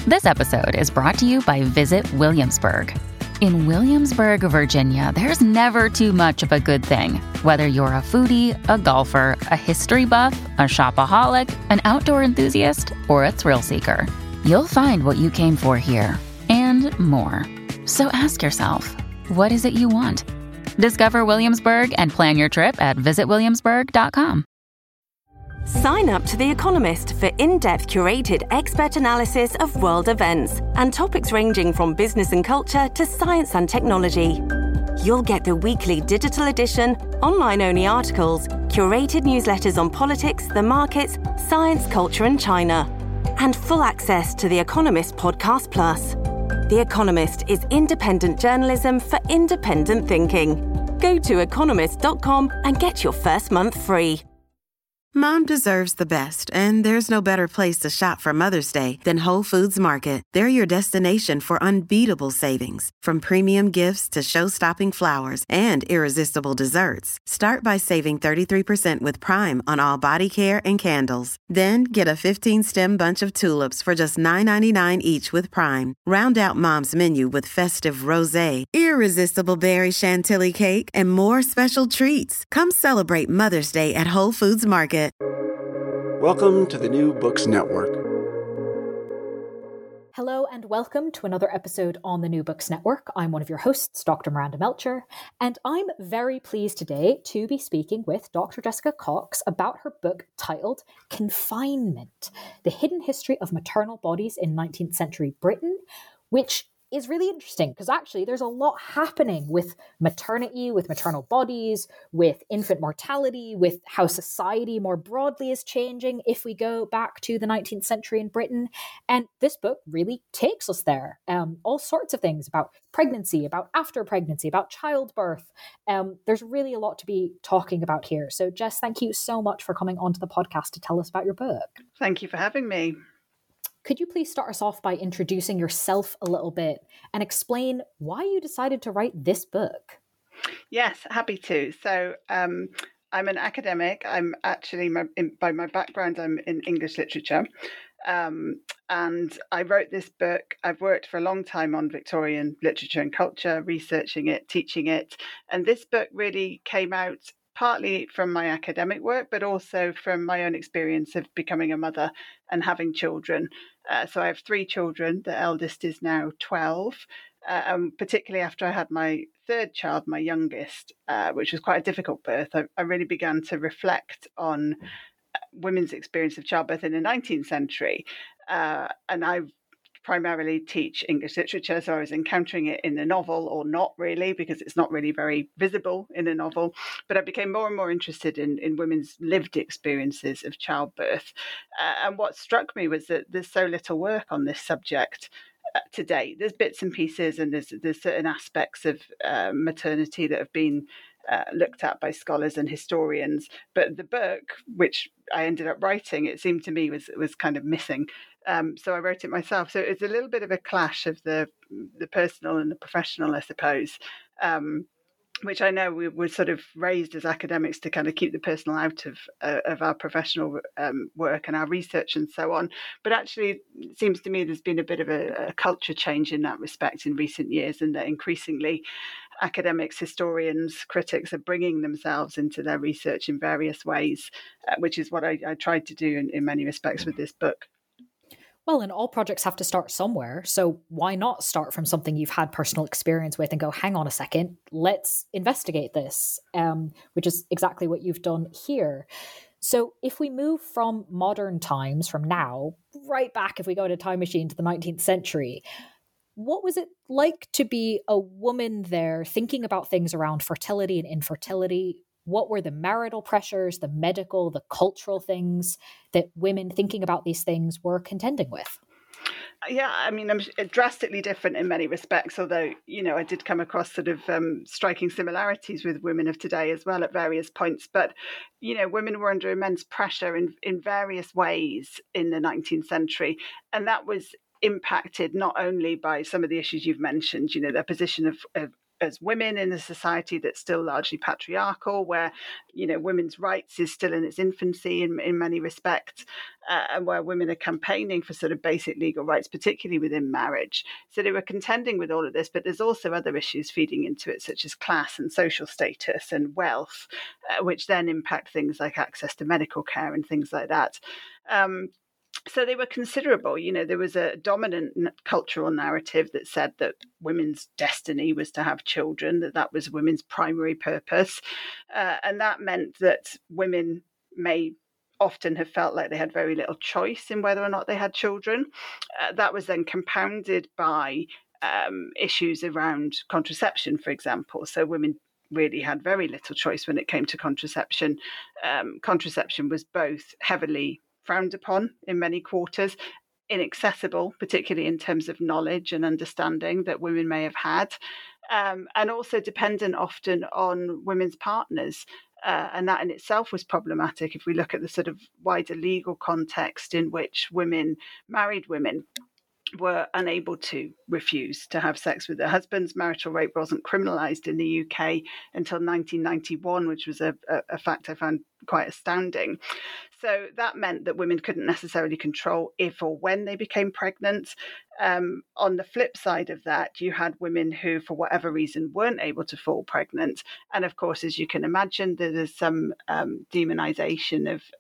This episode is brought to you by Visit Williamsburg. In Williamsburg, Virginia, there's never too much of a good thing. Whether you're a foodie, a golfer, a history buff, a shopaholic, an outdoor enthusiast, or a thrill seeker, you'll find what you came for here and more. So ask yourself, what is it you want? Discover Williamsburg and plan your trip at visitwilliamsburg.com. Sign up to The Economist for in-depth curated expert analysis of world events and topics ranging from business and culture to science and technology. You'll get the weekly digital edition, online-only articles, curated newsletters on politics, the markets, science, culture and China, and full access to The Economist Podcast Plus. The Economist is independent journalism for independent thinking. Go to economist.com and get your first month free. Mom deserves the best, and there's no better place to shop for Mother's Day than Whole Foods Market. They're your destination for unbeatable savings, from premium gifts to show-stopping flowers and irresistible desserts. Start by saving 33% with Prime on all body care and candles. Then get a 15-stem bunch of tulips for just $9.99 each with Prime. Round out Mom's menu with festive rosé, irresistible berry chantilly cake, and more special treats. Come celebrate Mother's Day at Whole Foods Market. Welcome to the New Books Network. Hello and welcome to another episode on the New Books Network. I'm one of your hosts, Dr. Miranda Melcher, and I'm very pleased today to be speaking with Dr. Jessica Cox about her book titled Confinement: The Hidden History of Maternal Bodies in 19th Century Britain, which is really interesting because actually there's a lot happening with maternity, with maternal bodies, with infant mortality, with how society more broadly is changing if we go back to the 19th century in Britain. And this book really takes us there. All sorts of things about pregnancy, about after pregnancy, about childbirth. There's really a lot to be talking about here. So Jess, thank you so much for coming onto the podcast to tell us about your book. Thank you for having me. Could you please start us off by introducing yourself a little bit and explain why you decided to write this book? Yes, happy to. So I'm an academic. I'm actually, by my background, I'm in English literature. And I wrote this book. I've worked for a long time on Victorian literature and culture, researching it, teaching it. And this book really came out partly from my academic work, but also from my own experience of becoming a mother and having children. So I have 3 children. The eldest is now 12, particularly after I had my third child, my youngest, which was quite a difficult birth. I really began to reflect on women's experience of childbirth in the 19th century. And I primarily teach English literature, so I was encountering it in the novel, or not really, because it's not really very visible in a novel. But I became more and more interested in women's lived experiences of childbirth. And what struck me was that there's so little work on this subject today. There's bits and pieces, and there's certain aspects of maternity that have been looked at by scholars and historians. But the book, which I ended up writing, it seemed to me was kind of missing. So I wrote it myself. So it's a little bit of a clash of the personal and the professional, I suppose, which I know we were sort of raised as academics to kind of keep the personal out of our professional work and our research and so on. But actually, it seems to me there's been a bit of a culture change in that respect in recent years, and that increasingly academics, historians, critics are bringing themselves into their research in various ways, which is what I tried to do in many respects with this book. Well, and all projects have to start somewhere. So why not start from something you've had personal experience with and go, hang on a second, let's investigate this, which is exactly what you've done here. So if we move from modern times, from now, right back, if we go in a time machine to the 19th century, what was it like to be a woman there thinking about things around fertility and infertility? What were the marital pressures, the medical, the cultural things that women thinking about these things were contending with? Yeah, I mean, I'm drastically different in many respects, although, I did come across sort of striking similarities with women of today as well at various points. But, women were under immense pressure in various ways in the 19th century. And that was impacted not only by some of the issues you've mentioned, their position of as women in a society that's still largely patriarchal, where, women's rights is still in its infancy in many respects, and where women are campaigning for sort of basic legal rights, particularly within marriage. So they were contending with all of this, but there's also other issues feeding into it, such as class and social status and wealth, which then impact things like access to medical care and things like that. So they were considerable. There was a dominant cultural narrative that said that women's destiny was to have children, that was women's primary purpose. And that meant that women may often have felt like they had very little choice in whether or not they had children. That was then compounded by issues around contraception, for example. So women really had very little choice when it came to contraception. Contraception was both heavily frowned upon in many quarters, inaccessible, particularly in terms of knowledge and understanding that women may have had, and also dependent often on women's partners. And that in itself was problematic if we look at the sort of wider legal context in which married women, were unable to refuse to have sex with their husbands. Marital rape wasn't criminalised in the UK until 1991, which was a fact I found quite astounding. So that meant that women couldn't necessarily control if or when they became pregnant. On the flip side of that, you had women who, for whatever reason, weren't able to fall pregnant. And of course, as you can imagine, there's some demonization of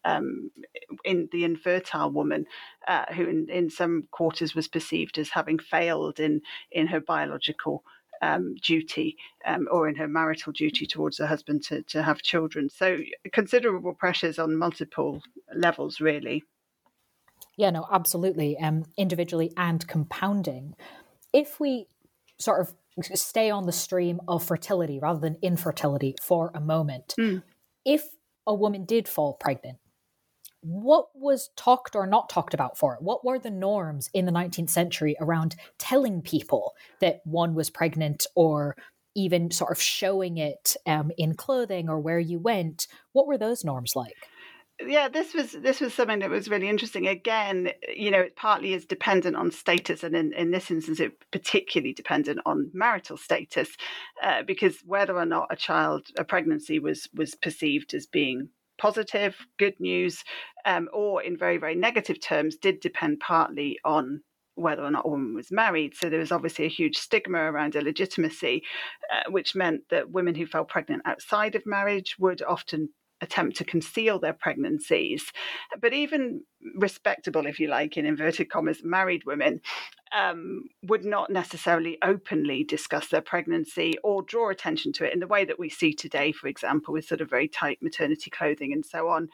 in the infertile woman, who in some quarters was perceived as having failed in her biological duty, or in her marital duty towards her husband to have children. So considerable pressures on multiple levels, really. Yeah, no, absolutely. Individually and compounding. If we sort of stay on the stream of fertility rather than infertility for a moment, if a woman did fall pregnant, what was talked or not talked about for it? What were the norms in the 19th century around telling people that one was pregnant, or even sort of showing it in clothing or where you went? What were those norms like? Yeah, this was something that was really interesting. Again, it partly is dependent on status, and in this instance, it particularly dependent on marital status, because whether or not a pregnancy was perceived as being positive, good news, or in very, very negative terms, did depend partly on whether or not a woman was married. So there was obviously a huge stigma around illegitimacy, which meant that women who fell pregnant outside of marriage would often attempt to conceal their pregnancies. But even respectable, if you like, in inverted commas, married women would not necessarily openly discuss their pregnancy or draw attention to it in the way that we see today, for example, with sort of very tight maternity clothing and so on.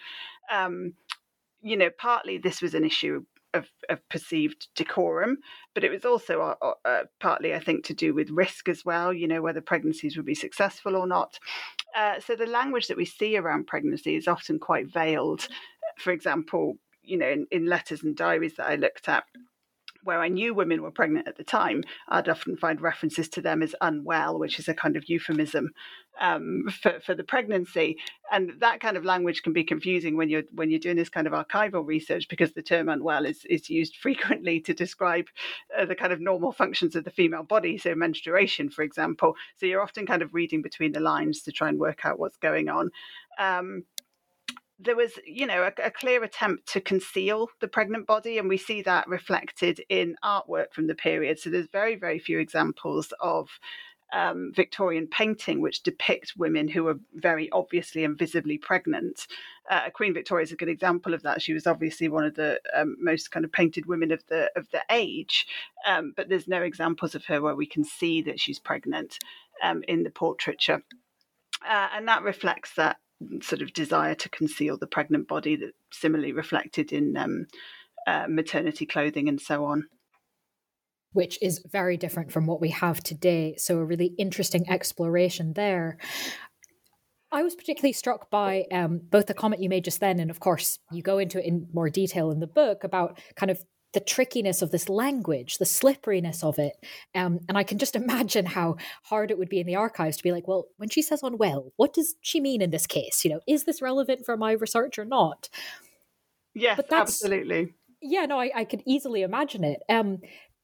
Partly this was an issue of perceived decorum, but it was also partly, I think, to do with risk as well, whether pregnancies would be successful or not. So the language that we see around pregnancy is often quite veiled. For example, in letters and diaries that I looked at, where I knew women were pregnant at the time, I'd often find references to them as unwell, which is a kind of euphemism for the pregnancy. And that kind of language can be confusing when you're doing this kind of archival research, because the term unwell is used frequently to describe the kind of normal functions of the female body, so menstruation, for example. So you're often kind of reading between the lines to try and work out what's going on. There was, a clear attempt to conceal the pregnant body, and we see that reflected in artwork from the period. So there's very, very few examples of Victorian painting which depict women who are very obviously and visibly pregnant. Queen Victoria is a good example of that. She was obviously one of the most kind of painted women of the age, but there's no examples of her where we can see that she's pregnant in the portraiture, and that reflects that sort of desire to conceal the pregnant body that similarly reflected in maternity clothing and so on. Which is very different from what we have today. So a really interesting exploration there. I was particularly struck by both the comment you made just then, and of course you go into it in more detail in the book about kind of the trickiness of this language, the slipperiness of it. And I can just imagine how hard it would be in the archives to be like, well, when she says unwell, what does she mean in this case? Is this relevant for my research or not? Yes, absolutely. Yeah, no, I could easily imagine it.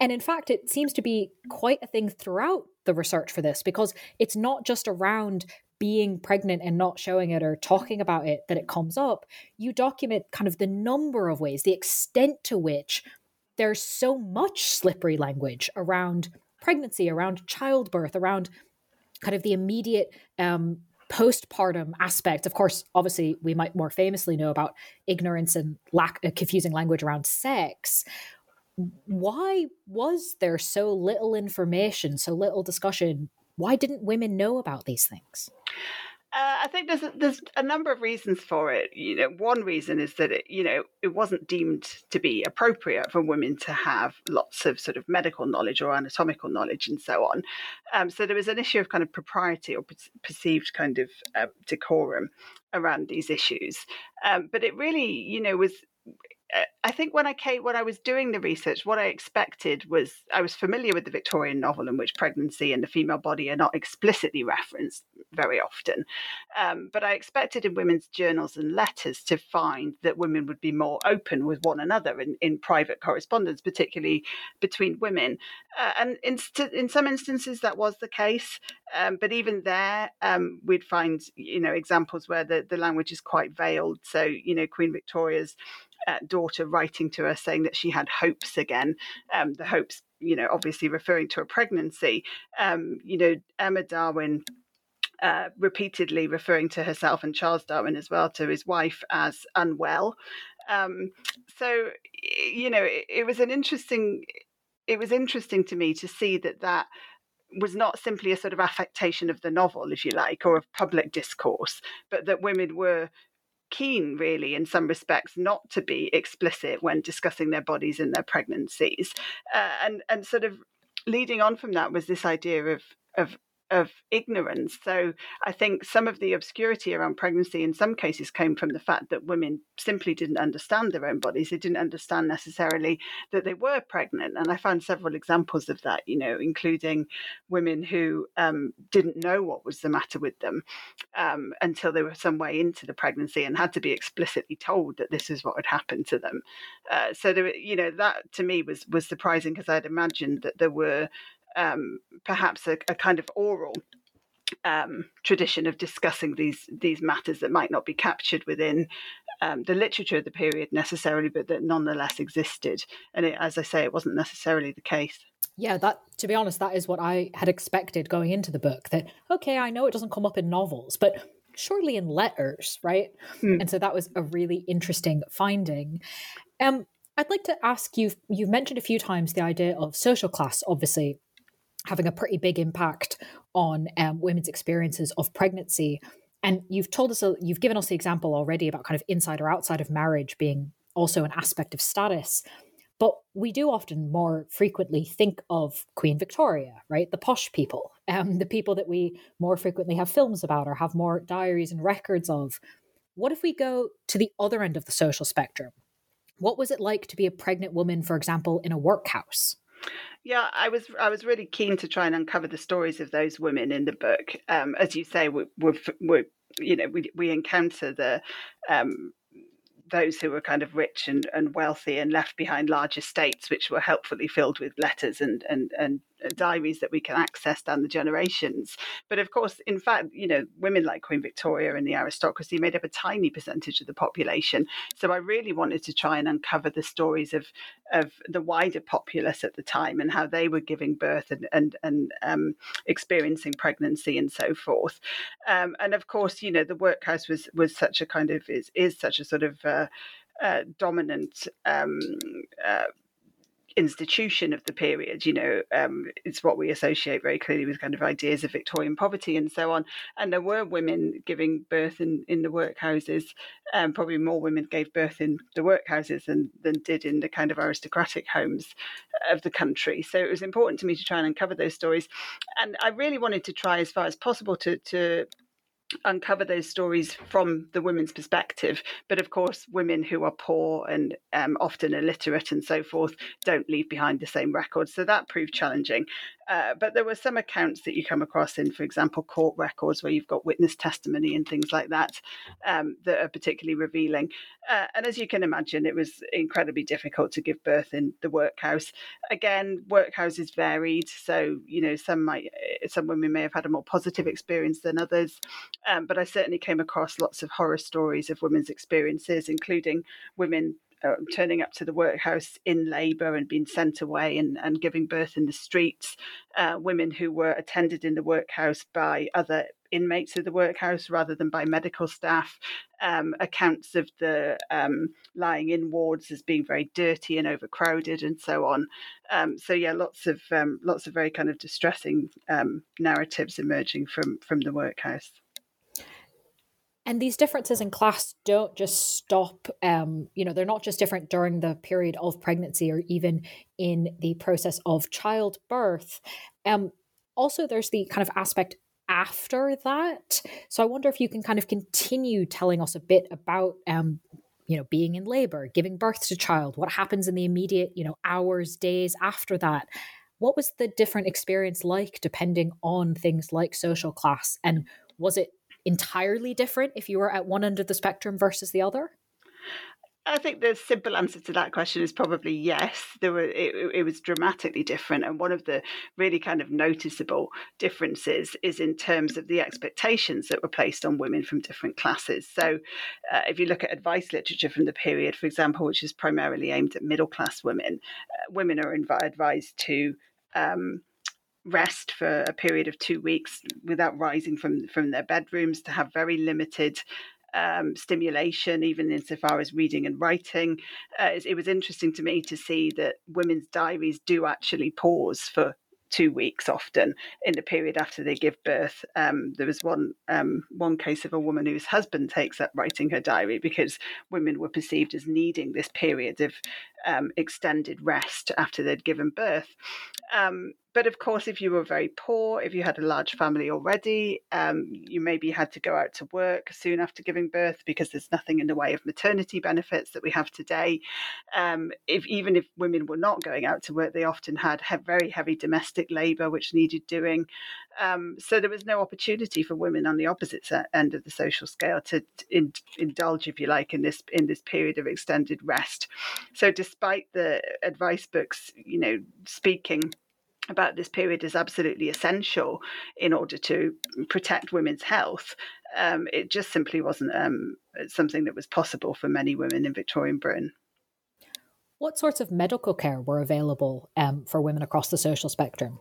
And in fact, it seems to be quite a thing throughout the research for this, because it's not just around being pregnant and not showing it or talking about it that it comes up. You document kind of the number of ways, the extent to which there's so much slippery language around pregnancy, around childbirth, around kind of the immediate postpartum aspect. Of course, obviously, we might more famously know about ignorance and confusing language around sex. Why was there so little information, so little discussion? Why didn't women know about these things? I think there's a number of reasons for it. One reason is that it wasn't deemed to be appropriate for women to have lots of sort of medical knowledge or anatomical knowledge and so on. So there was an issue of kind of propriety or perceived kind of decorum around these issues. But it really, was. I think when I was doing the research, what I expected was, I was familiar with the Victorian novel in which pregnancy and the female body are not explicitly referenced very often. But I expected in women's journals and letters to find that women would be more open with one another in private correspondence, particularly between women. And in some instances that was the case. But even there, we'd find, examples where the language is quite veiled. So, Queen Victoria's daughter writing to her saying that she had hopes again, the hopes, obviously referring to a pregnancy. Emma Darwin repeatedly referring to herself, and Charles Darwin as well, to his wife as unwell. So, it was interesting to me to see that was not simply a sort of affectation of the novel, if you like, or of public discourse, but that women were keen, really, in some respects, not to be explicit when discussing their bodies and their pregnancies. And sort of leading on from that was this idea of ignorance. So I think some of the obscurity around pregnancy in some cases came from the fact that women simply didn't understand their own bodies. They didn't understand necessarily that they were pregnant. And I found several examples of that, including women who didn't know what was the matter with them until they were some way into the pregnancy and had to be explicitly told that this is what had happened to them. So that to me was surprising, because I'd imagined that there were perhaps a kind of oral tradition of discussing these matters that might not be captured within the literature of the period necessarily, but that nonetheless existed. And as I say, it wasn't necessarily the case. Yeah, to be honest, that is what I had expected going into the book. That, okay, I know it doesn't come up in novels, but surely in letters, right? And so that was a really interesting finding. I'd like to ask you, you've mentioned a few times the idea of social class, obviously having a pretty big impact on women's experiences of pregnancy. And you've given us the example already about kind of inside or outside of marriage being also an aspect of status. But we do often more frequently think of Queen Victoria, right? The posh people, the people that we more frequently have films about or have more diaries and records of. What if we go to the other end of the social spectrum? What was it like to be a pregnant woman, for example, in a workhouse? Yeah, I was really keen to try and uncover the stories of those women in the book. As you say, we encounter those who were kind of rich and wealthy and left behind large estates, which were helpfully filled with letters and diaries that we can access down the generations. But of course, in fact, women like Queen Victoria and the aristocracy made up a tiny percentage of the population. So I really wanted to try and uncover the stories of the wider populace at the time and how they were giving birth and experiencing pregnancy and so forth. And of course, the workhouse was such a kind of is such a sort of dominant institution of the period. It's what we associate very clearly with kind of ideas of Victorian poverty and so on. And there were women giving birth in the workhouses. Probably more women gave birth in the workhouses than did in the kind of aristocratic homes of the country. So it was important to me to try and uncover those stories. And I really wanted to try as far as possible to uncover those stories from the women's perspective. But of course, women who are poor and often illiterate and so forth don't leave behind the same records. So that proved challenging. But there were some accounts that you come across in, for example, court records where you've got witness testimony and things like that that are particularly revealing. And as you can imagine, it was incredibly difficult to give birth in the workhouse. Again, workhouses varied. So, some women may have had a more positive experience than others. But I certainly came across lots of horror stories of women's experiences, including women turning up to the workhouse in labour and being sent away and giving birth in the streets, women who were attended in the workhouse by other inmates of the workhouse rather than by medical staff, accounts of the lying in wards as being very dirty and overcrowded and so on. Lots of very kind of distressing narratives emerging from the workhouse. And these differences in class don't just stop, they're not just different during the period of pregnancy or even in the process of childbirth. Also, there's the kind of aspect after that. So I wonder if you can kind of continue telling us a bit about, being in labor, giving birth to child, what happens in the immediate, hours, days after that. What was the different experience like depending on things like social class? And was it entirely different if you were at one end of the spectrum versus the other? I think the simple answer to that question is probably yes. It was dramatically different. And one of the really kind of noticeable differences is in terms of the expectations that were placed on women from different classes. So if you look at advice literature from the period, for example, which is primarily aimed at middle class women, women are advised to rest for a period of 2 weeks without rising from their bedrooms, to have very limited stimulation, even insofar as reading and writing. It was interesting to me to see that women's diaries do actually pause for 2 weeks often in the period after they give birth. There was one case of a woman whose husband takes up writing her diary because women were perceived as needing this period of extended rest after they'd given birth. But of course, if you were very poor, if you had a large family already, you maybe had to go out to work soon after giving birth because there's nothing in the way of maternity benefits that we have today. Even if women were not going out to work, they often had very heavy domestic labour, which needed doing. So there was no opportunity for women on the opposite end of the social scale to indulge, if you like, in this period of extended rest. So despite the advice books, speaking about this period as absolutely essential in order to protect women's health, it just simply wasn't something that was possible for many women in Victorian Britain. What sorts of medical care were available for women across the social spectrum?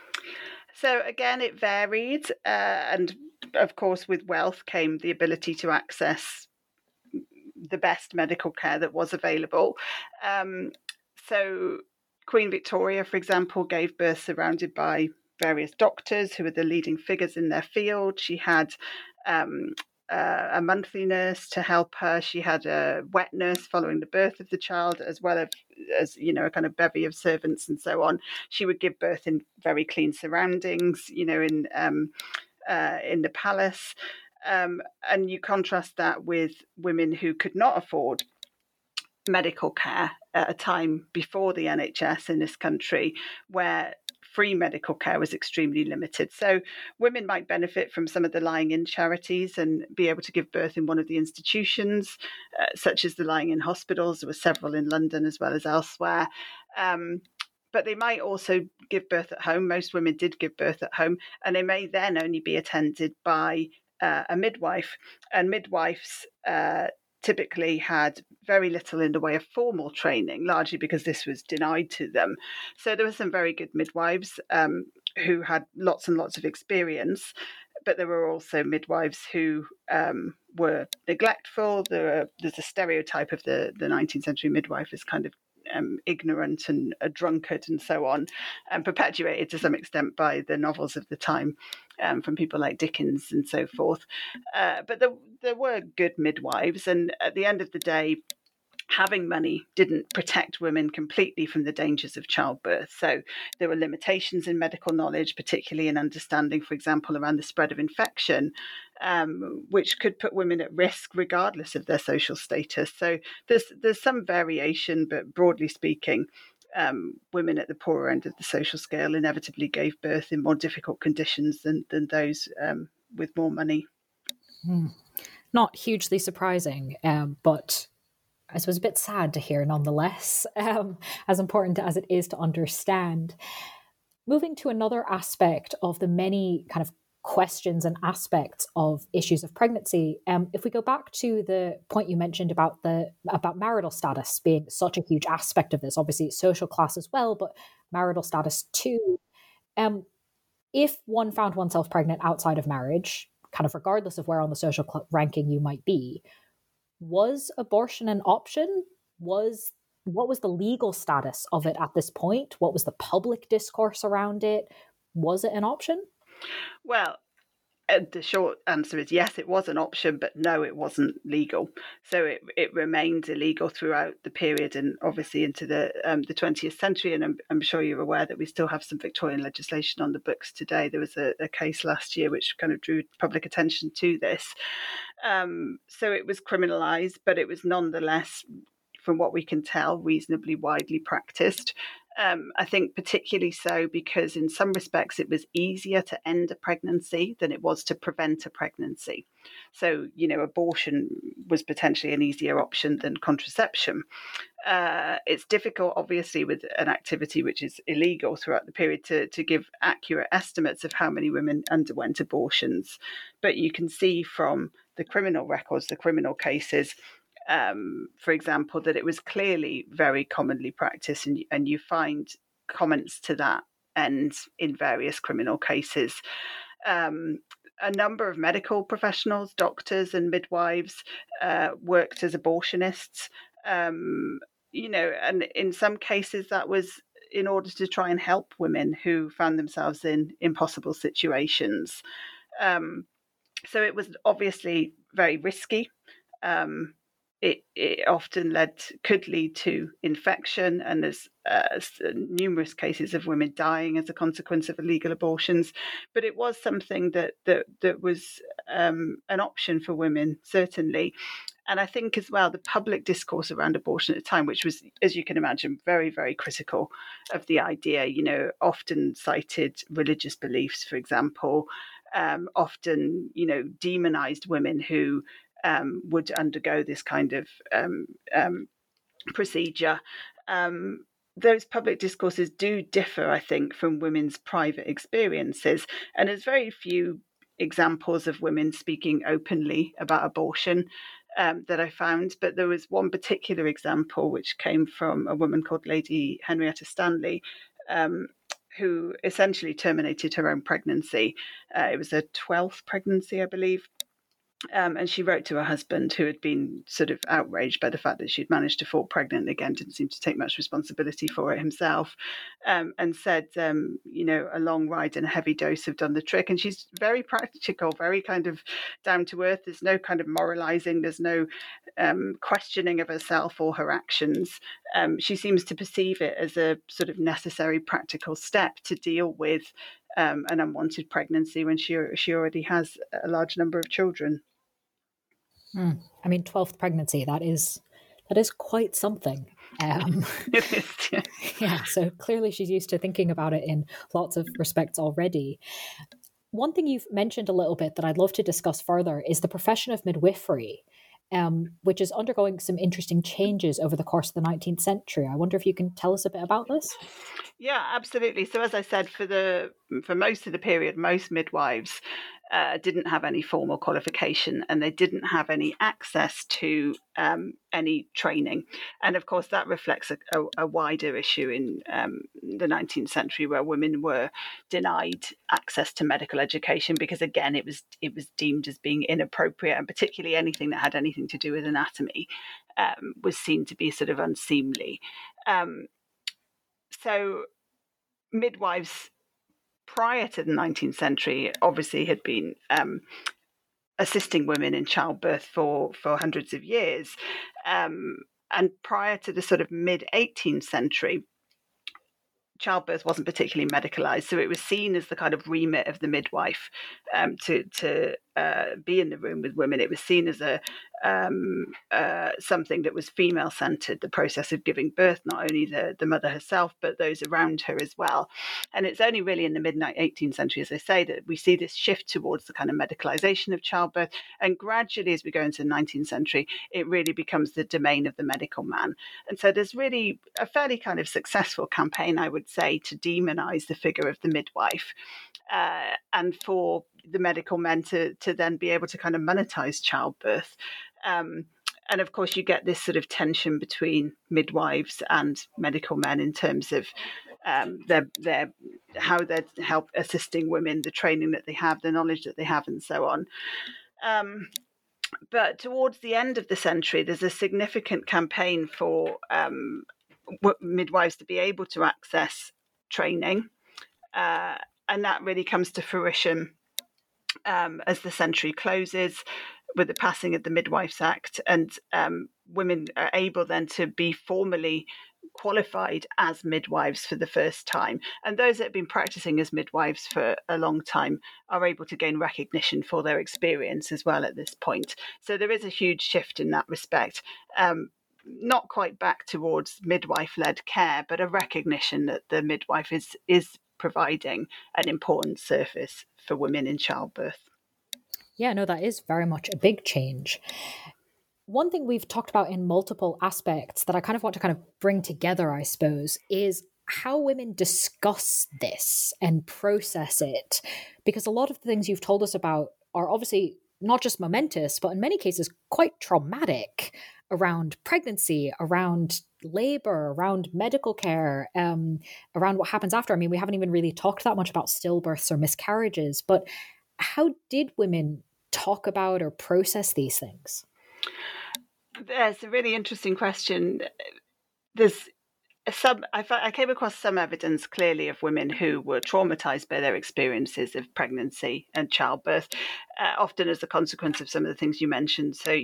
So again, it varied. And of course, with wealth came the ability to access the best medical care that was available. So Queen Victoria, for example, gave birth surrounded by various doctors who were the leading figures in their field. She had a monthly nurse to help her. She had a wet nurse following the birth of the child, as well as a kind of bevy of servants and so on. She would give birth in very clean surroundings, in the palace. And you contrast that with women who could not afford medical care at a time before the NHS in this country, where free medical care was extremely limited. So women might benefit from some of the lying-in charities and be able to give birth in one of the institutions, such as the lying-in hospitals. There were several in London as well as elsewhere. But they might also give birth at home. Most women did give birth at home, and they may then only be attended by a midwife. And midwives typically had very little in the way of formal training, largely because this was denied to them. So there were some very good midwives who had lots and lots of experience, but there were also midwives who were neglectful. There's a stereotype of the 19th century midwife as kind of ignorant and a drunkard and so on, and perpetuated to some extent by the novels of the time from people like Dickens and so forth. But there were good midwives, and at the end of the day, having money didn't protect women completely from the dangers of childbirth. So there were limitations in medical knowledge, particularly in understanding, for example, around the spread of infection, which could put women at risk regardless of their social status. So there's some variation, but broadly speaking, women at the poorer end of the social scale inevitably gave birth in more difficult conditions than those with more money. Not hugely surprising, but I suppose a bit sad to hear nonetheless, as important as it is to understand. Moving to another aspect of the many kind of questions and aspects of issues of pregnancy, if we go back to the point you mentioned about marital status being such a huge aspect of this, obviously social class as well, but marital status too. If one found oneself pregnant outside of marriage, kind of regardless of where on the social ranking you might be, was abortion an option? What was the legal status of it at this point? What was the public discourse around it? Was it an option? Well, the short answer is yes, it was an option, but no, it wasn't legal. So it remained illegal throughout the period and obviously into the 20th century. And I'm sure you're aware that we still have some Victorian legislation on the books today. There was a case last year which kind of drew public attention to this. So it was criminalised, but it was nonetheless, from what we can tell, reasonably widely practiced. I think particularly so because in some respects it was easier to end a pregnancy than it was to prevent a pregnancy. So, abortion was potentially an easier option than contraception. It's difficult, obviously, with an activity which is illegal throughout the period to give accurate estimates of how many women underwent abortions. But you can see from the criminal records, the criminal cases, for example, that it was clearly very commonly practiced, and you find comments to that end in various criminal cases. A number of medical professionals, doctors and midwives, worked as abortionists, and in some cases that was in order to try and help women who found themselves in impossible situations. So it was obviously very risky. It often could lead to infection, and there's numerous cases of women dying as a consequence of illegal abortions. But it was something that was an option for women, certainly. And I think as well, the public discourse around abortion at the time, which was, as you can imagine, very, very critical of the idea, often cited religious beliefs, for example, often, demonized women who would undergo this kind of procedure. Those public discourses do differ, I think, from women's private experiences. And there's very few examples of women speaking openly about abortion that I found. But there was one particular example which came from a woman called Lady Henrietta Stanley, who essentially terminated her own pregnancy. It was her 12th pregnancy, I believe. And she wrote to her husband, who had been sort of outraged by the fact that she'd managed to fall pregnant again, didn't seem to take much responsibility for it himself, and said, a long ride and a heavy dose have done the trick. And she's very practical, very kind of down to earth. There's no kind of moralizing. There's no questioning of herself or her actions. She seems to perceive it as a sort of necessary practical step to deal with an unwanted pregnancy when she already has a large number of children. I mean, 12th pregnancy, that is quite something. It is, yeah. Yeah, so clearly she's used to thinking about it in lots of respects already. One thing you've mentioned a little bit that I'd love to discuss further is the profession of midwifery, which is undergoing some interesting changes over the course of the 19th century. I wonder if you can tell us a bit about this? Yeah, absolutely. So as I said, for most of the period, most midwives didn't have any formal qualification, and they didn't have any access to any training. And of course, that reflects a wider issue in the 19th century, where women were denied access to medical education because, again, it was deemed as being inappropriate, and particularly anything that had anything to do with anatomy was seen to be sort of unseemly. So midwives prior to the 19th century obviously had been assisting women in childbirth for hundreds of years. And prior to the sort of mid-18th century, childbirth wasn't particularly medicalized, so it was seen as the kind of remit of the midwife to be in the room with women. It was seen as something that was female centered, the process of giving birth, not only the mother herself but those around her as well. And it's only really in the mid 18th century, as I say, that we see this shift towards the kind of medicalization of childbirth, and gradually as we go into the 19th century it really becomes the domain of the medical man. And so there's really a fairly kind of successful campaign, I would say, to demonize the figure of the midwife, and for the medical men to then be able to kind of monetize childbirth. And of course, you get this sort of tension between midwives and medical men in terms of their how they're assisting women, the training that they have, the knowledge that they have, and so on. But towards the end of the century, there's a significant campaign for midwives to be able to access training, and that really comes to fruition as the century closes with the passing of the Midwives Act, and women are able then to be formally qualified as midwives for the first time. And those that have been practicing as midwives for a long time are able to gain recognition for their experience as well at this point. So there is a huge shift in that respect. Not quite back towards midwife-led care, but a recognition that the midwife is providing an important service for women in childbirth. Yeah, no, that is very much a big change. One thing we've talked about in multiple aspects that I kind of want to kind of bring together, I suppose, is how women discuss this and process it. Because a lot of the things you've told us about are obviously not just momentous, but in many cases quite traumatic, around pregnancy, around labor, around medical care, around what happens after. I mean, we haven't even really talked that much about stillbirths or miscarriages, but how did women talk about or process these things? That's a really interesting question. I came across some evidence clearly of women who were traumatized by their experiences of pregnancy and childbirth, often as a consequence of some of the things you mentioned. So,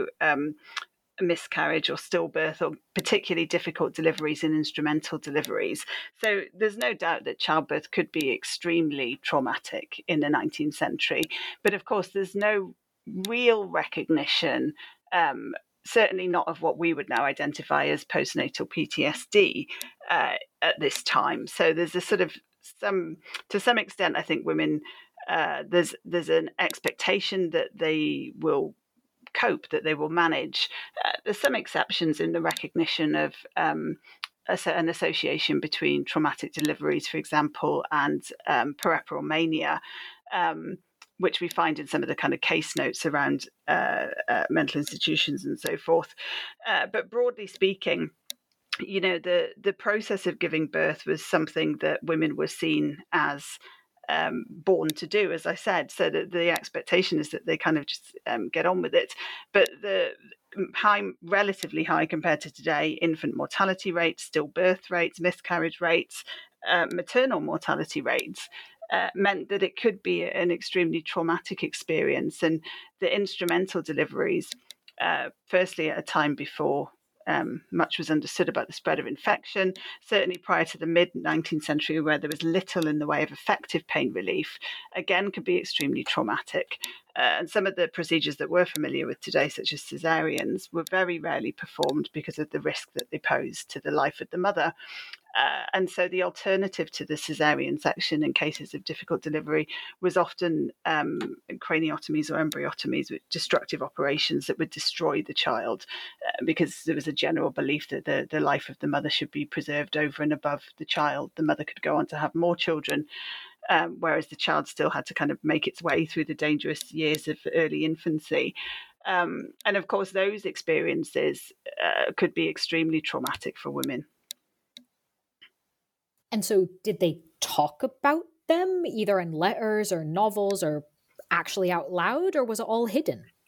a miscarriage or stillbirth, or particularly difficult deliveries and instrumental deliveries. So there's no doubt that childbirth could be extremely traumatic in the 19th century. But of course, there's no real recognition, certainly not of what we would now identify as postnatal PTSD at this time. So there's a sort of to some extent, I think women, there's an expectation that they will cope, that they will manage. There's some exceptions in the recognition of an association between traumatic deliveries, for example, and puerperal mania, which we find in some of the kind of case notes around mental institutions and so forth. But broadly speaking, the process of giving birth was something that women were seen as born to do, as I said, so that the expectation is that they kind of just get on with it. But the relatively high compared to today infant mortality rates, stillbirth rates, miscarriage rates, maternal mortality rates meant that it could be an extremely traumatic experience. And the instrumental deliveries, firstly at a time before much was understood about the spread of infection, certainly prior to the mid-19th century, where there was little in the way of effective pain relief, again, could be extremely traumatic. And some of the procedures that we're familiar with today, such as caesareans, were very rarely performed because of the risk that they posed to the life of the mother. And so the alternative to the caesarean section in cases of difficult delivery was often craniotomies or embryotomies, with destructive operations that would destroy the child, because there was a general belief that the life of the mother should be preserved over and above the child. The mother could go on to have more children, whereas the child still had to kind of make its way through the dangerous years of early infancy. And of course, those experiences could be extremely traumatic for women. And so did they talk about them either in letters or novels or actually out loud, or was it all hidden?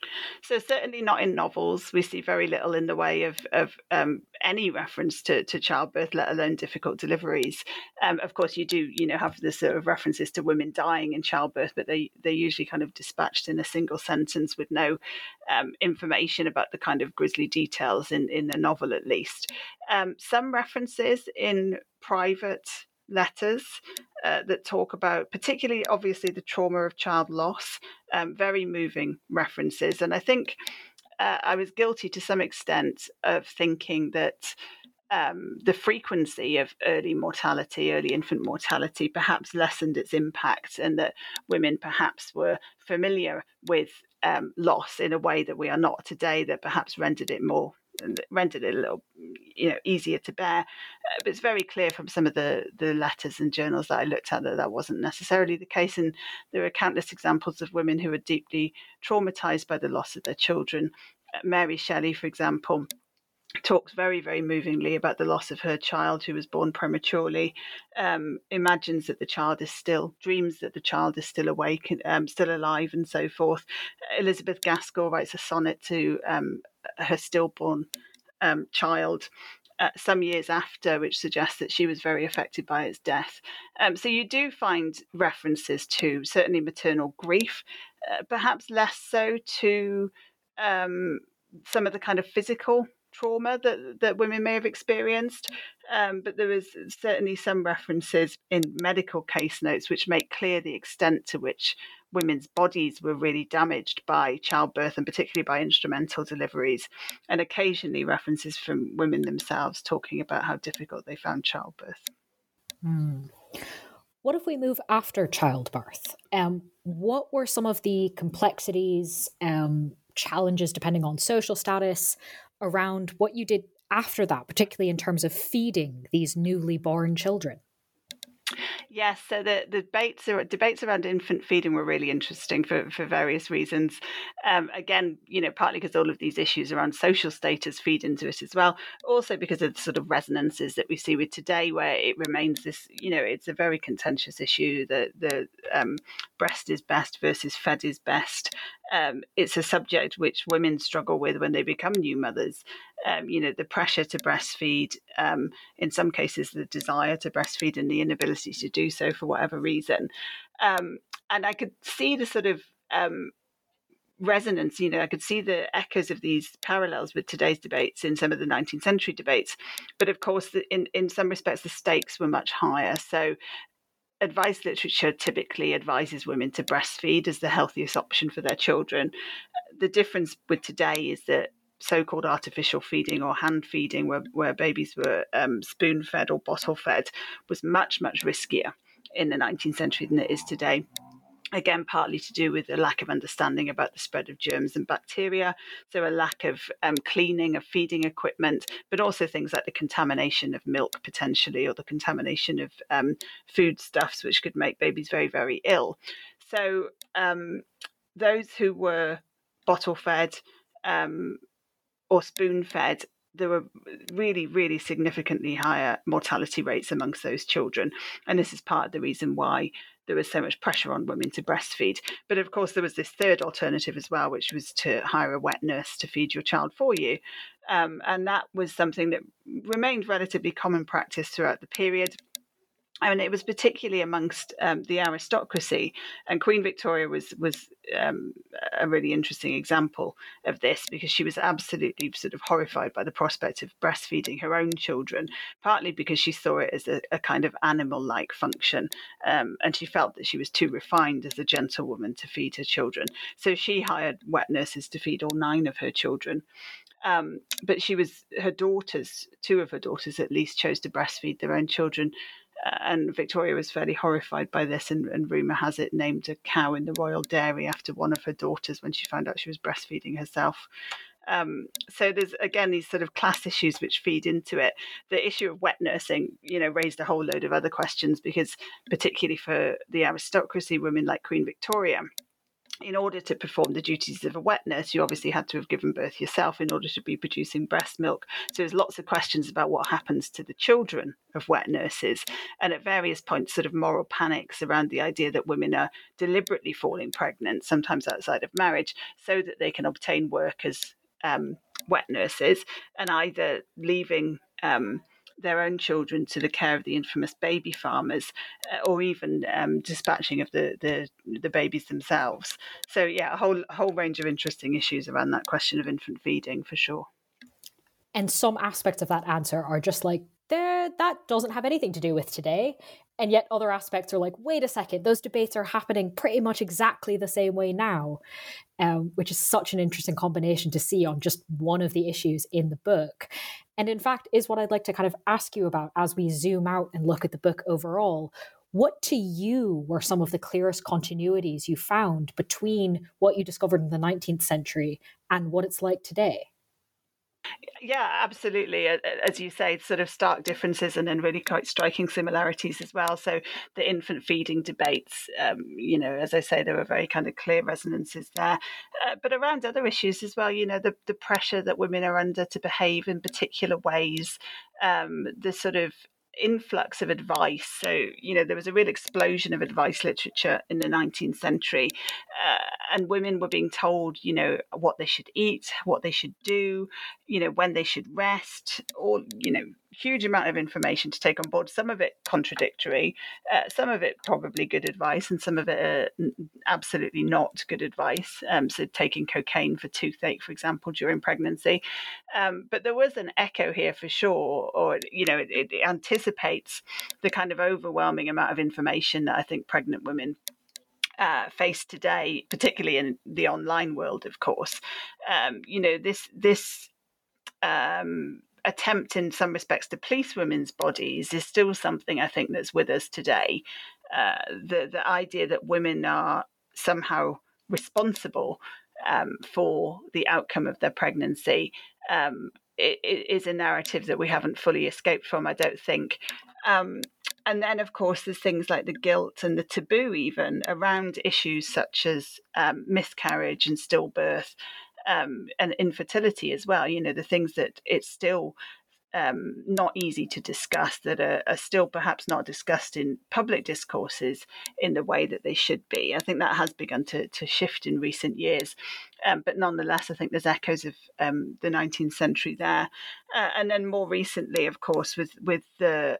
So certainly not in novels. We see very little in the way of any reference to childbirth, let alone difficult deliveries. Of course, you do, have the sort of references to women dying in childbirth, but they're usually kind of dispatched in a single sentence with no information about the kind of grisly details in the novel, at least. Some references in private letters that talk about, particularly obviously, the trauma of child loss, very moving references. And I think I was guilty to some extent of thinking that the frequency of early infant mortality, perhaps lessened its impact, and that women perhaps were familiar with loss in a way that we are not today, that perhaps rendered it a little, easier to bear. But it's very clear from some of the letters and journals that I looked at that wasn't necessarily the case. And there are countless examples of women who are deeply traumatized by the loss of their children. Mary Shelley, for example, talks very, very movingly about the loss of her child who was born prematurely, imagines that the child is dreams that the child is still awake, still alive, and so forth. Elizabeth Gaskell writes a sonnet to her stillborn child some years after, which suggests that she was very affected by its death. So you do find references to certainly maternal grief, perhaps less so to some of the kind of physical trauma that women may have experienced. But there is certainly some references in medical case notes which make clear the extent to which women's bodies were really damaged by childbirth, and particularly by instrumental deliveries, and occasionally references from women themselves talking about how difficult they found childbirth. What if we move after childbirth? What were some of the complexities, challenges, depending on social status, around what you did after that, particularly in terms of feeding these newly born children? Yes, so the debates around infant feeding were really interesting for various reasons. Again, partly because all of these issues around social status feed into it as well. Also because of the sort of resonances that we see with today, where it remains this, it's a very contentious issue. The breast is best versus fed is best. It's a subject which women struggle with when they become new mothers. The pressure to breastfeed, in some cases the desire to breastfeed and the inability to do so for whatever reason. And I could see the sort of resonance, I could see the echoes of these parallels with today's debates in some of the 19th century debates. But of course, in some respects, the stakes were much higher. So advice literature typically advises women to breastfeed as the healthiest option for their children. The difference with today is that so-called artificial feeding or hand feeding, where babies were spoon-fed or bottle-fed, was much, much riskier in the 19th century than it is today. Again, partly to do with a lack of understanding about the spread of germs and bacteria, so a lack of cleaning of feeding equipment, but also things like the contamination of milk potentially, or the contamination of foodstuffs, which could make babies very, very ill. So those who were bottle-fed or spoon-fed, there were really, really significantly higher mortality rates amongst those children. And this is part of the reason why there was so much pressure on women to breastfeed. But of course, there was this third alternative as well, which was to hire a wet nurse to feed your child for you. And that was something that remained relatively common practice throughout the period. I mean, it was particularly amongst the aristocracy, and Queen Victoria was a really interesting example of this, because she was absolutely sort of horrified by the prospect of breastfeeding her own children, partly because she saw it as a kind of animal-like function, and she felt that she was too refined as a gentlewoman to feed her children. So she hired wet nurses to feed all 9 of her children. But her daughters, 2 of her daughters at least, chose to breastfeed their own children. And Victoria was fairly horrified by this, and rumour has it named a cow in the royal dairy after one of her daughters when she found out she was breastfeeding herself. So there's, again, these sort of class issues which feed into it. The issue of wet nursing, raised a whole load of other questions, because particularly for the aristocracy, women like Queen Victoria, in order to perform the duties of a wet nurse, you obviously had to have given birth yourself in order to be producing breast milk. So there's lots of questions about what happens to the children of wet nurses. And at various points, sort of moral panics around the idea that women are deliberately falling pregnant, sometimes outside of marriage, so that they can obtain work as wet nurses, and either leaving their own children to the care of the infamous baby farmers, or even dispatching of the babies themselves. So yeah, a whole range of interesting issues around that question of infant feeding, for sure. And some aspects of that answer are just like, that doesn't have anything to do with today. And yet other aspects are like, wait a second, those debates are happening pretty much exactly the same way now, which is such an interesting combination to see on just one of the issues in the book. And in fact, is what I'd like to kind of ask you about as we zoom out and look at the book overall. What to you were some of the clearest continuities you found between what you discovered in the 19th century and what it's like today? Yeah, absolutely. As you say, sort of stark differences and then really quite striking similarities as well. So the infant feeding debates, as I say, there were very kind of clear resonances there. But around other issues as well, the pressure that women are under to behave in particular ways, the sort of influx of advice. So, there was a real explosion of advice literature in the 19th century, and women were being told, what they should eat, what they should do, when they should rest, or, huge amount of information to take on board, some of it contradictory, some of it probably good advice, and some of it absolutely not good advice. So taking cocaine for toothache, for example, during pregnancy. But there was an echo here for sure, or, it anticipates the kind of overwhelming amount of information that I think pregnant women face today, particularly in the online world, of course. This attempt in some respects to police women's bodies is still something I think that's with us today. The idea that women are somehow responsible for the outcome of their pregnancy is a narrative that we haven't fully escaped from, I don't think. And then, of course, there's things like the guilt and the taboo even around issues such as miscarriage and stillbirth, and infertility as well. The things that it's still not easy to discuss, that are still perhaps not discussed in public discourses in the way that they should be. I think that has begun to shift in recent years. But nonetheless, I think there's echoes of the 19th century there. And then more recently, of course, with the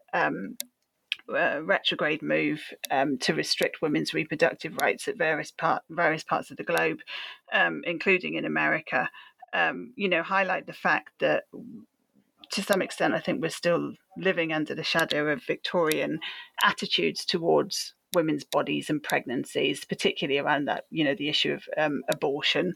retrograde move to restrict women's reproductive rights at various parts of the globe, including in America, highlight the fact that to some extent, I think we're still living under the shadow of Victorian attitudes towards women's bodies and pregnancies, particularly around that, the issue of abortion.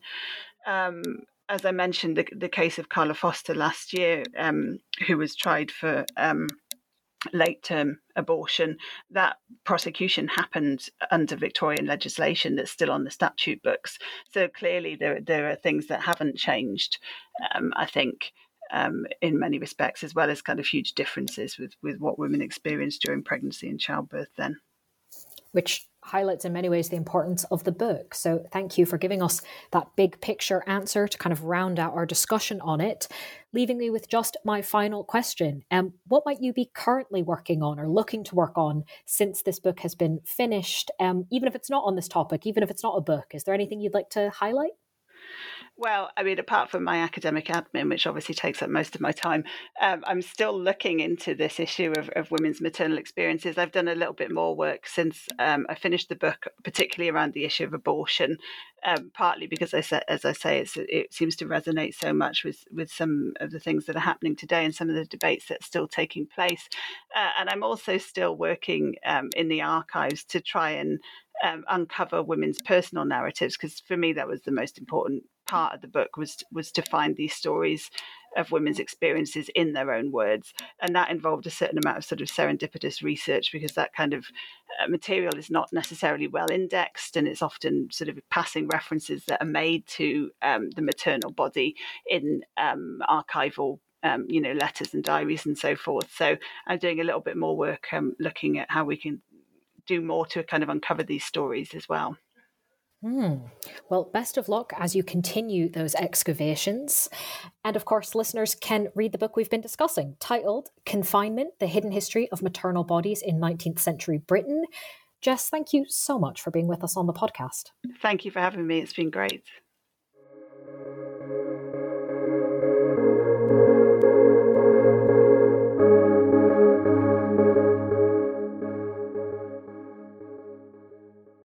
As I mentioned, the case of Carla Foster last year, who was tried for late-term abortion, that prosecution happened under Victorian legislation that's still on the statute books. So clearly there are things that haven't changed, I think, in many respects, as well as kind of huge differences with what women experienced during pregnancy and childbirth then. Which highlights in many ways the importance of the book. So thank you for giving us that big picture answer to kind of round out our discussion on it, leaving me with just my final question. What might you be currently working on or looking to work on since this book has been finished? Even if it's not on this topic, even if it's not a book, is there anything you'd like to highlight? Well, I mean, apart from my academic admin, which obviously takes up most of my time, I'm still looking into this issue of women's maternal experiences. I've done a little bit more work since I finished the book, particularly around the issue of abortion, partly because, as I say, it seems to resonate so much with some of the things that are happening today and some of the debates that are still taking place. And I'm also still working in the archives to try and uncover women's personal narratives, because for me that was the most important part of the book, was to find these stories of women's experiences in their own words, and that involved a certain amount of sort of serendipitous research, because that kind of material is not necessarily well indexed, and it's often sort of passing references that are made to the maternal body in archival letters and diaries and so forth. So I'm doing a little bit more work looking at how we can do more to kind of uncover these stories as well. Well, best of luck as you continue those excavations. And of course, listeners can read the book we've been discussing, titled Confinement, The Hidden History of Maternal Bodies in 19th Century Britain. Jess, thank you so much for being with us on the podcast. Thank you for having me. It's been great.